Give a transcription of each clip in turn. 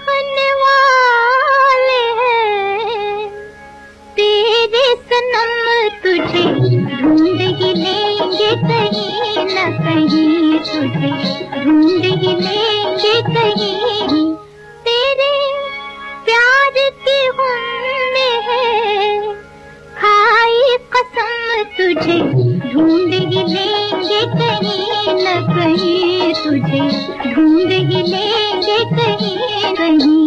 चाहने वाले हैं तेरे सनम, तुझे ढूंढ ही लेंगे कहीं न कहीं, तुझे ढूंढ ही लेंगे कहीं। तेरे प्यार की हमने है खाई कसम, तुझे ढूंढ ही लेंगे कहीं न कहीं, तुझे ढूंढ ही लेंगे कहीं कहीं।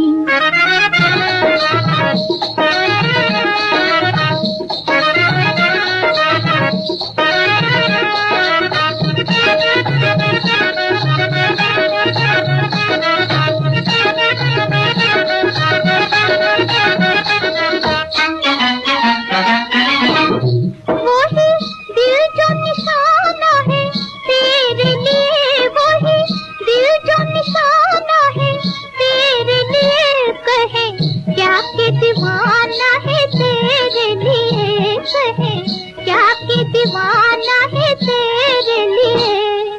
दीवाना है तेरे लिए कहे, क्या कि दीवाना है तेरे लिए।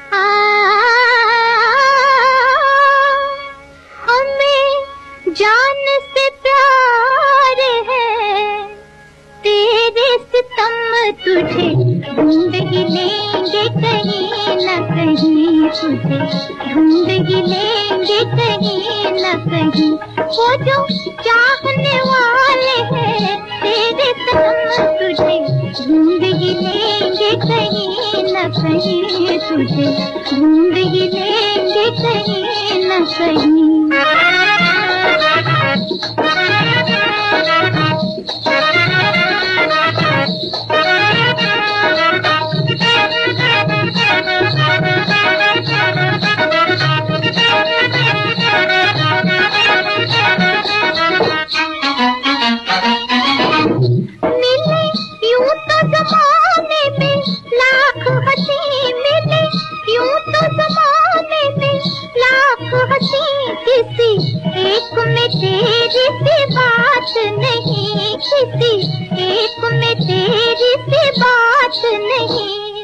हमें जान से प्यार है तेरे सितम, तुझे ढूंढ ही लेंगे कहीं न कहीं, तुझे ढूंढ ही लेंगे कहीं न कहीं। वो जो चाहने वाले हैं तेरे सनम, तुझे ढूंढ ही लेंगे कहीं न कहीं, तुझे ढूंढ ही लेंगे कहीं न कहीं। एक में तेरी सी बात नहीं, किसी एक में तेरी सी बात नहीं।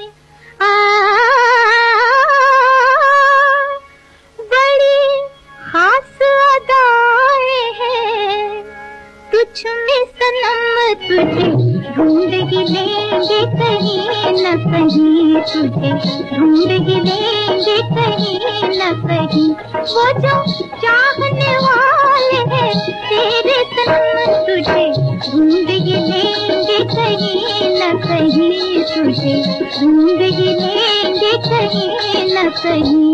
बड़ी खास अदाएं हैं तुझ में सनम, तुझे ढूंढ ही लेंगे कहीं न कहीं, तुझे ढूंढ ही लेंगे कहीं न कहीं। वो जो चाहने वाले हैं तेरे सनम, तुझे ढूंढ ही लेंगे कहीं न कहीं, तुझे ढूंढ ही लेंगे कहीं न कहीं।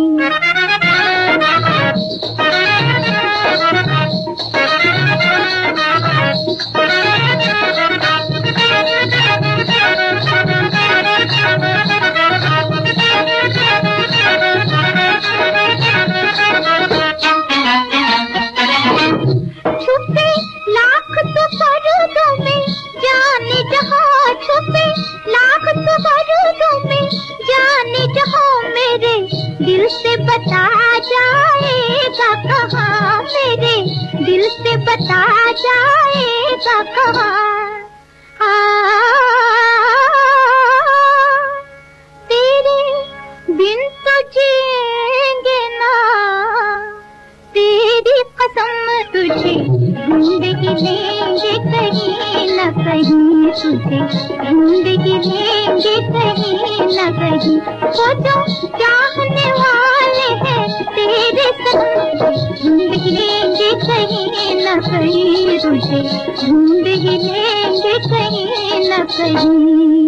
छुपे लाख तो पर्दों में जाने जहां, छुपे लाख तो पर्दों में जाने जहां, मेरे दिल से बता जाएगा कहाँ, मेरे दिल से बता जाएगा कहाँ। तेरे बिन तो जिएंगे ना तेरी कसम, तुझे ढूंढ ही लेंगे कहीं न कहीं, तुझे ढूंढ ही लेंगे कहीं न कहीं। वो जो चाहने वाले हैं तेरे सनम, ढूंढ ही लेंगे कहीं न कहीं, तुझे ढूंढ ही लेंगे कहीं न कहीं।